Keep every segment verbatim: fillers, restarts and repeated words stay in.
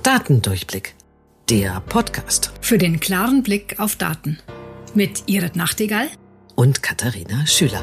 Datendurchblick, der Podcast. Für den klaren Blick auf Daten. Mit Irit Nachtigall und Katharina Schüler.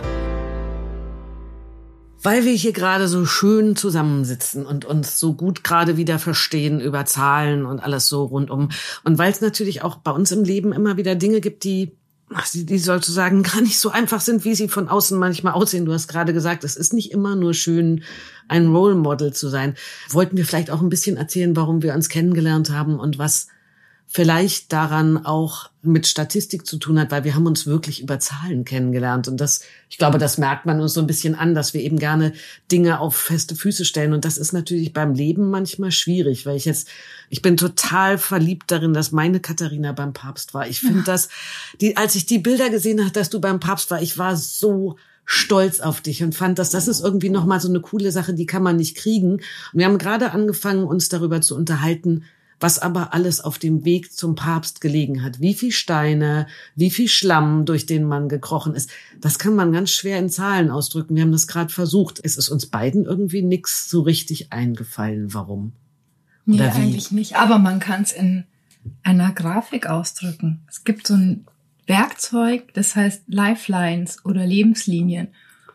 Weil wir hier gerade so schön zusammensitzen und uns so gut gerade wieder verstehen über Zahlen und alles so rundum. Und weil es natürlich auch bei uns im Leben immer wieder Dinge gibt, die, die sozusagen gar nicht so einfach sind, wie sie von außen manchmal aussehen. Du hast gerade gesagt, es ist nicht immer nur schön, ein Role Model zu sein. Wollten wir vielleicht auch ein bisschen erzählen, warum wir uns kennengelernt haben und was vielleicht daran auch mit Statistik zu tun hat, weil wir haben uns wirklich über Zahlen kennengelernt. Und das, ich glaube, das merkt man uns so ein bisschen an, dass wir eben gerne Dinge auf feste Füße stellen. Und das ist natürlich beim Leben manchmal schwierig, weil ich jetzt, ich bin total verliebt darin, dass meine Katharina beim Papst war. Ich finde das, die, als ich die Bilder gesehen habe, dass du beim Papst war, ich war so stolz auf dich und fand, dass das ist irgendwie nochmal so eine coole Sache, die kann man nicht kriegen. Und wir haben gerade angefangen, uns darüber zu unterhalten, was aber alles auf dem Weg zum Papst gelegen hat. Wie viel Steine, wie viel Schlamm, durch den man gekrochen ist. Das kann man ganz schwer in Zahlen ausdrücken. Wir haben das gerade versucht. Es ist uns beiden irgendwie nix so richtig eingefallen. Warum? Oder nee, wie? Eigentlich nicht. Aber man kann es in einer Grafik ausdrücken. Es gibt so ein Werkzeug, das heißt Lifelines oder Lebenslinien.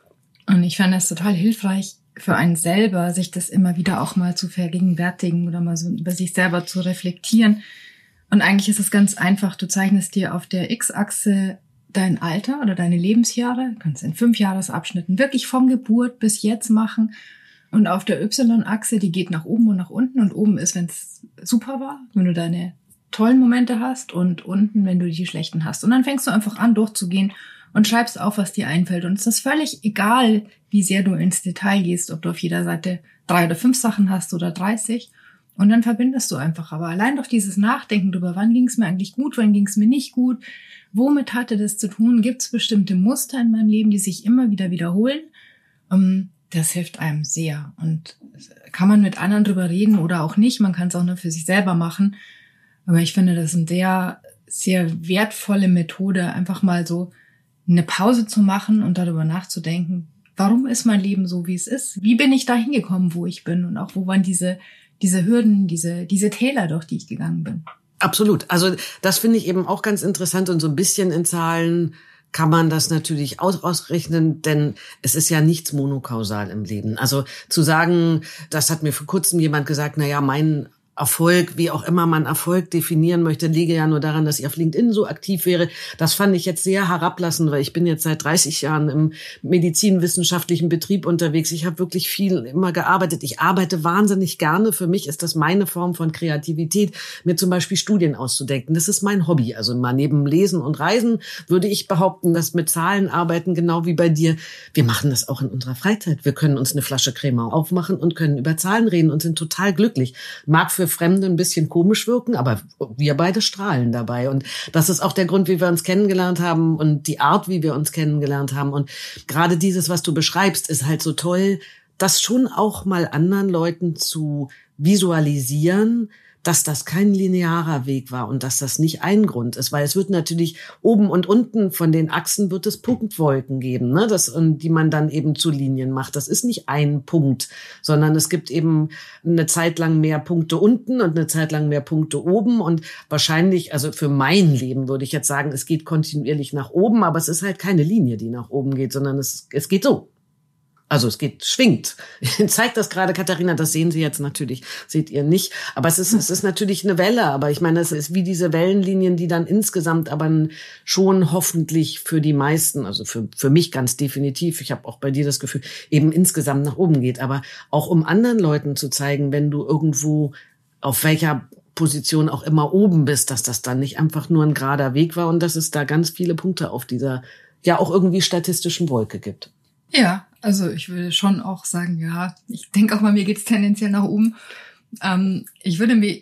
Und ich fand das total hilfreich, für einen selber, sich das immer wieder auch mal zu vergegenwärtigen oder mal so über sich selber zu reflektieren. Und eigentlich ist es ganz einfach. Du zeichnest dir auf der X-Achse dein Alter oder deine Lebensjahre. Du kannst in fünf Jahresabschnitten wirklich von Geburt bis jetzt machen. Und auf der Y-Achse, die geht nach oben und nach unten. Und oben ist, wenn es super war, wenn du deine tollen Momente hast, und unten, wenn du die schlechten hast. Und dann fängst du einfach an, durchzugehen und schreibst auf, was dir einfällt. Und es ist völlig egal, wie sehr du ins Detail gehst, ob du auf jeder Seite drei oder fünf Sachen hast oder dreißig. Und dann verbindest du einfach. Aber allein durch dieses Nachdenken darüber, wann ging es mir eigentlich gut, wann ging es mir nicht gut, womit hatte das zu tun, gibt es bestimmte Muster in meinem Leben, die sich immer wieder wiederholen. Das hilft einem sehr. Und kann man mit anderen drüber reden oder auch nicht. Man kann es auch nur für sich selber machen. Aber ich finde, das ist eine sehr, sehr wertvolle Methode, einfach mal so eine Pause zu machen und darüber nachzudenken, warum ist mein Leben so, wie es ist? Wie bin ich da hingekommen, wo ich bin? Und auch, wo waren diese, diese Hürden, diese, diese Täler, durch die ich gegangen bin? Absolut. Also, das finde ich eben auch ganz interessant, und so ein bisschen in Zahlen kann man das natürlich ausrechnen, denn es ist ja nichts monokausal im Leben. Also, zu sagen, das hat mir vor kurzem jemand gesagt, na ja, mein Erfolg, wie auch immer man Erfolg definieren möchte, liege ja nur daran, dass ich auf LinkedIn so aktiv wäre. Das fand ich jetzt sehr herablassend, weil ich bin jetzt seit dreißig Jahren im medizinwissenschaftlichen Betrieb unterwegs. Ich habe wirklich viel immer gearbeitet. Ich arbeite wahnsinnig gerne. Für mich ist das meine Form von Kreativität, mir zum Beispiel Studien auszudenken. Das ist mein Hobby. Also mal neben Lesen und Reisen würde ich behaupten, dass mit Zahlen arbeiten, genau wie bei dir. Wir machen das auch in unserer Freizeit. Wir können uns eine Flasche Cremant aufmachen und können über Zahlen reden und sind total glücklich. Mag für Fremde ein bisschen komisch wirken, aber wir beide strahlen dabei. Und das ist auch der Grund, wie wir uns kennengelernt haben und die Art, wie wir uns kennengelernt haben. Und gerade dieses, was du beschreibst, ist halt so toll, das schon auch mal anderen Leuten zu visualisieren, dass das kein linearer Weg war und dass das nicht ein Grund ist, weil es wird natürlich oben und unten von den Achsen wird es Punktwolken geben, ne, das, die man dann eben zu Linien macht. Das ist nicht ein Punkt, sondern es gibt eben eine Zeit lang mehr Punkte unten und eine Zeit lang mehr Punkte oben, und wahrscheinlich, also für mein Leben würde ich jetzt sagen, es geht kontinuierlich nach oben, aber es ist halt keine Linie, die nach oben geht, sondern es, es geht so. Also es geht, schwingt. Zeigt das gerade Katharina, das sehen Sie jetzt natürlich, seht ihr nicht. Aber es ist, es ist natürlich eine Welle. Aber ich meine, es ist wie diese Wellenlinien, die dann insgesamt aber schon hoffentlich für die meisten, also für, für mich ganz definitiv, ich habe auch bei dir das Gefühl, eben insgesamt nach oben geht. Aber auch um anderen Leuten zu zeigen, wenn du irgendwo auf welcher Position auch immer oben bist, dass das dann nicht einfach nur ein gerader Weg war und dass es da ganz viele Punkte auf dieser, ja auch irgendwie statistischen Wolke gibt. Ja, also ich würde schon auch sagen, ja, ich denke auch mal, mir geht's tendenziell nach oben. Ähm, ich würde mir,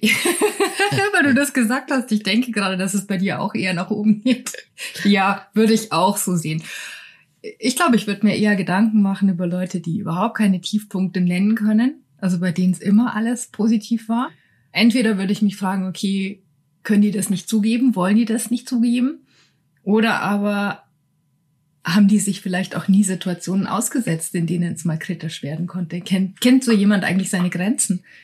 weil du das gesagt hast, ich denke gerade, dass es bei dir auch eher nach oben geht. Ja, würde ich auch so sehen. Ich glaube, ich würde mir eher Gedanken machen über Leute, die überhaupt keine Tiefpunkte nennen können, also bei denen es immer alles positiv war. Entweder würde ich mich fragen, okay, können die das nicht zugeben, wollen die das nicht zugeben? Oder aber haben die sich vielleicht auch nie Situationen ausgesetzt, in denen es mal kritisch werden konnte? Kennt, kennt so jemand eigentlich seine Grenzen?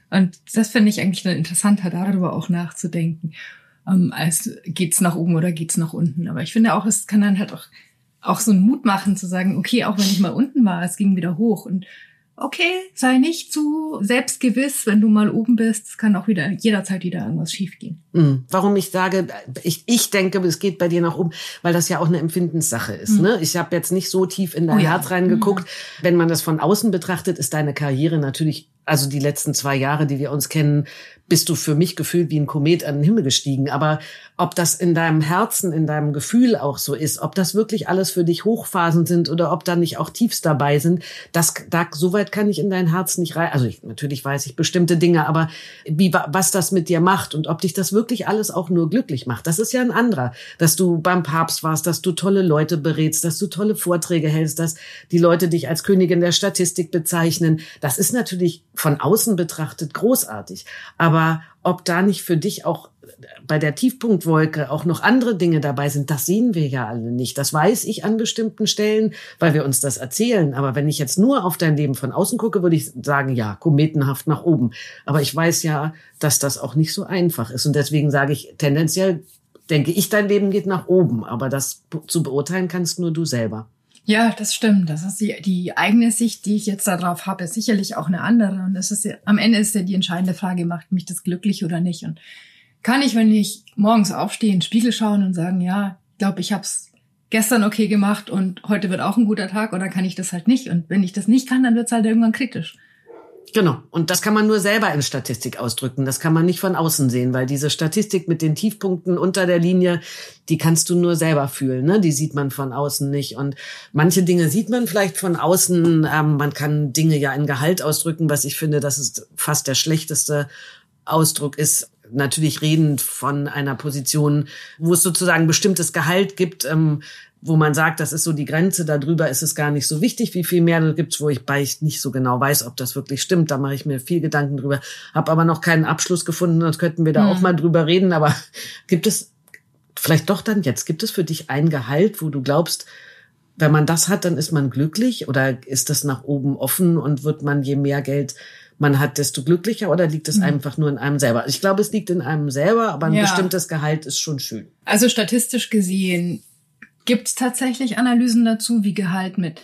Und das finde ich eigentlich dann interessanter, darüber auch nachzudenken, ähm, als geht's nach oben oder geht's nach unten. Aber ich finde auch, es kann dann halt auch, auch so einen Mut machen zu sagen, okay, auch wenn ich mal unten war, es ging wieder hoch. Und okay, sei nicht zu selbstgewiss, wenn du mal oben bist. Es kann auch wieder jederzeit wieder irgendwas schiefgehen. Mhm. Warum ich sage, ich, ich denke, es geht bei dir nach oben, weil das ja auch eine Empfindenssache ist. Mhm. Ne? Ich habe jetzt nicht so tief in dein oh ja. Herz reingeguckt. Mhm. Wenn man das von außen betrachtet, ist deine Karriere natürlich, also die letzten zwei Jahre, die wir uns kennen, bist du für mich gefühlt wie ein Komet an den Himmel gestiegen. Aber ob das in deinem Herzen, in deinem Gefühl auch so ist, ob das wirklich alles für dich Hochphasen sind oder ob da nicht auch Tiefs dabei sind, das, da, so weit kann ich in dein Herz nicht rein. Also ich, natürlich weiß ich bestimmte Dinge, aber wie, was das mit dir macht und ob dich das wirklich alles auch nur glücklich macht, das ist ja ein anderer. Dass du beim Papst warst, dass du tolle Leute berätst, dass du tolle Vorträge hältst, dass die Leute dich als Königin der Statistik bezeichnen. Das ist natürlich von außen betrachtet großartig. Aber ob da nicht für dich auch bei der Tiefpunktwolke auch noch andere Dinge dabei sind, das sehen wir ja alle nicht. Das weiß ich an bestimmten Stellen, weil wir uns das erzählen. Aber wenn ich jetzt nur auf dein Leben von außen gucke, würde ich sagen, ja, kometenhaft nach oben. Aber ich weiß ja, dass das auch nicht so einfach ist. Und deswegen sage ich, tendenziell denke ich, dein Leben geht nach oben. Aber das zu beurteilen kannst nur du selber. Ja, das stimmt. Das ist die, die eigene Sicht, die ich jetzt darauf habe, ist sicherlich auch eine andere. Und das ist ja, am Ende ist ja die entscheidende Frage, macht mich das glücklich oder nicht? Und kann ich, wenn ich morgens aufstehe, in den Spiegel schauen und sagen, ja, ich glaube, ich habe es gestern okay gemacht und heute wird auch ein guter Tag, oder kann ich das halt nicht? Und wenn ich das nicht kann, dann wird es halt irgendwann kritisch. Genau. Und das kann man nur selber in Statistik ausdrücken. Das kann man nicht von außen sehen, weil diese Statistik mit den Tiefpunkten unter der Linie, die kannst du nur selber fühlen, ne? Die sieht man von außen nicht. Und manche Dinge sieht man vielleicht von außen. Ähm, man kann Dinge ja in Gehalt ausdrücken, was ich finde, das ist fast der schlechteste Ausdruck ist. Natürlich redend von einer Position, wo es sozusagen bestimmtes Gehalt gibt, ähm, wo man sagt, das ist so die Grenze, darüber ist es gar nicht so wichtig, wie viel mehr du gibst, wo ich bei ich nicht so genau weiß, ob das wirklich stimmt. Da mache ich mir viel Gedanken drüber, habe aber noch keinen Abschluss gefunden, sonst könnten wir da mhm. auch mal drüber reden. Aber gibt es, vielleicht doch dann jetzt, gibt es für dich ein Gehalt, wo du glaubst, wenn man das hat, dann ist man glücklich? Oder ist das nach oben offen und wird man, je mehr Geld man hat, desto glücklicher, oder liegt es mhm. einfach nur in einem selber? Ich glaube, es liegt in einem selber, aber ein ja. bestimmtes Gehalt ist schon schön. Also statistisch gesehen gibt es tatsächlich Analysen dazu, wie Gehalt mit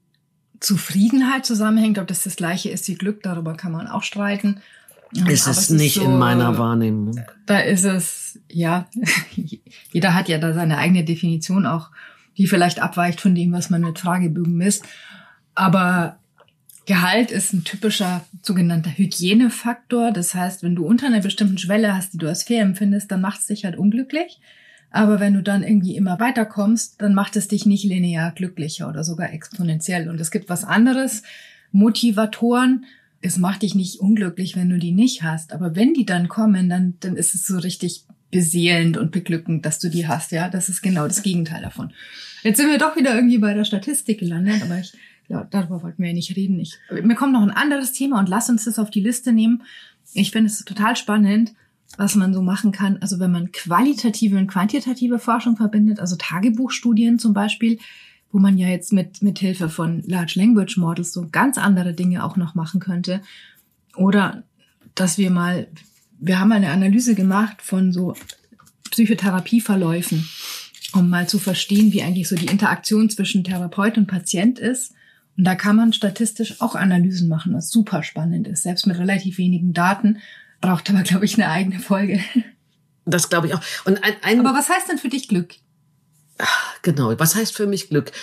Zufriedenheit zusammenhängt. Ob das das Gleiche ist wie Glück, darüber kann man auch streiten. Ist es nicht so, in meiner Wahrnehmung. Da ist es, ja, jeder hat ja da seine eigene Definition auch, die vielleicht abweicht von dem, was man mit Fragebögen misst. Aber Gehalt ist ein typischer sogenannter Hygienefaktor. Das heißt, wenn du unter einer bestimmten Schwelle hast, die du als fair empfindest, dann macht es dich halt unglücklich. Aber wenn du dann irgendwie immer weiterkommst, dann macht es dich nicht linear glücklicher oder sogar exponentiell. Und es gibt was anderes, Motivatoren. Es macht dich nicht unglücklich, wenn du die nicht hast. Aber wenn die dann kommen, dann, dann ist es so richtig beseelend und beglückend, dass du die hast. Ja, das ist genau das Gegenteil davon. Jetzt sind wir doch wieder irgendwie bei der Statistik gelandet, aber ich, ja, darüber wollten wir ja nicht reden. Ich, mir kommt noch ein anderes Thema und lass uns das auf die Liste nehmen. Ich finde es total spannend, was man so machen kann. Also wenn man qualitative und quantitative Forschung verbindet, also Tagebuchstudien zum Beispiel, wo man ja jetzt mit mit Hilfe von Large Language Models so ganz andere Dinge auch noch machen könnte. Oder dass wir mal, wir haben eine Analyse gemacht von so Psychotherapieverläufen, um mal zu verstehen, wie eigentlich so die Interaktion zwischen Therapeut und Patient ist. Und da kann man statistisch auch Analysen machen, was super spannend ist, selbst mit relativ wenigen Daten. Braucht aber, glaube ich, eine eigene Folge. Das glaube ich auch. Und ein, ein aber was heißt denn für dich Glück? Genau, was heißt für mich Glück?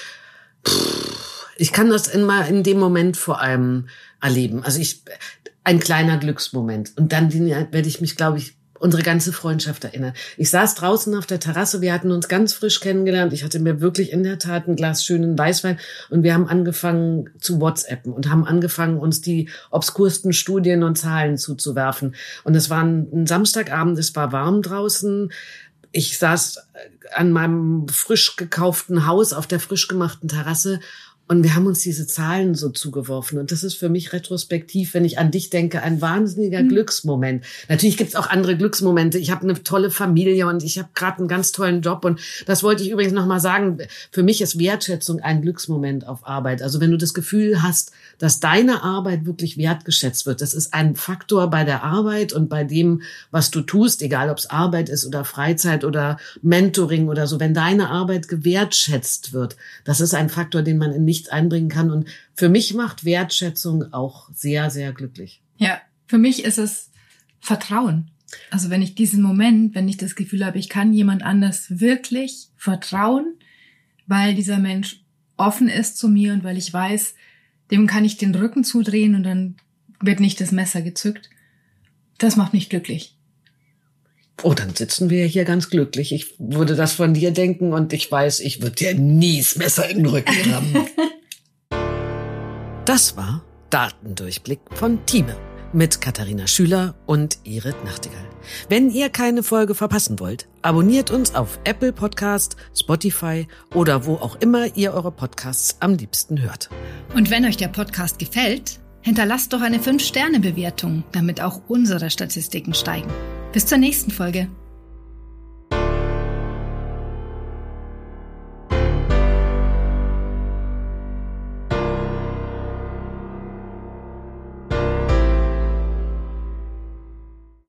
Pff, ich kann das immer in dem Moment vor allem erleben. Also ich, ein kleiner Glücksmoment. Und dann werde ich mich, glaube ich, unsere ganze Freundschaft erinnern. Ich saß draußen auf der Terrasse, wir hatten uns ganz frisch kennengelernt. Ich hatte mir wirklich in der Tat ein Glas schönen Weißwein und wir haben angefangen zu WhatsAppen und haben angefangen, uns die obskursten Studien und Zahlen zuzuwerfen. Und es war ein Samstagabend, es war warm draußen. Ich saß an meinem frisch gekauften Haus auf der frisch gemachten Terrasse Und wir haben uns diese Zahlen so zugeworfen. Und das ist für mich retrospektiv, wenn ich an dich denke, ein wahnsinniger mhm. Glücksmoment. Natürlich gibt's auch andere Glücksmomente. Ich habe eine tolle Familie und ich habe gerade einen ganz tollen Job. Und das wollte ich übrigens noch mal sagen. Für mich ist Wertschätzung ein Glücksmoment auf Arbeit. Also wenn du das Gefühl hast, dass deine Arbeit wirklich wertgeschätzt wird, das ist ein Faktor bei der Arbeit und bei dem, was du tust, egal ob es Arbeit ist oder Freizeit oder Mentoring oder so. Wenn deine Arbeit gewertschätzt wird, das ist ein Faktor, den man in nichts einbringen kann. Und für mich macht Wertschätzung auch sehr, sehr glücklich. Ja, für mich ist es Vertrauen. Also wenn ich diesen Moment, wenn ich das Gefühl habe, ich kann jemand anders wirklich vertrauen, weil dieser Mensch offen ist zu mir und weil ich weiß, dem kann ich den Rücken zudrehen und dann wird nicht das Messer gezückt. Das macht mich glücklich. Oh, dann sitzen wir hier ganz glücklich. Ich würde das von dir denken und ich weiß, ich würde dir nie das Messer in den Rücken rammen. Das war Datendurchblick von Thieme mit Katharina Schüler und Irit Nachtigall. Wenn ihr keine Folge verpassen wollt, abonniert uns auf Apple Podcast, Spotify oder wo auch immer ihr eure Podcasts am liebsten hört. Und wenn euch der Podcast gefällt, hinterlasst doch eine fünf Sterne Bewertung, damit auch unsere Statistiken steigen. Bis zur nächsten Folge.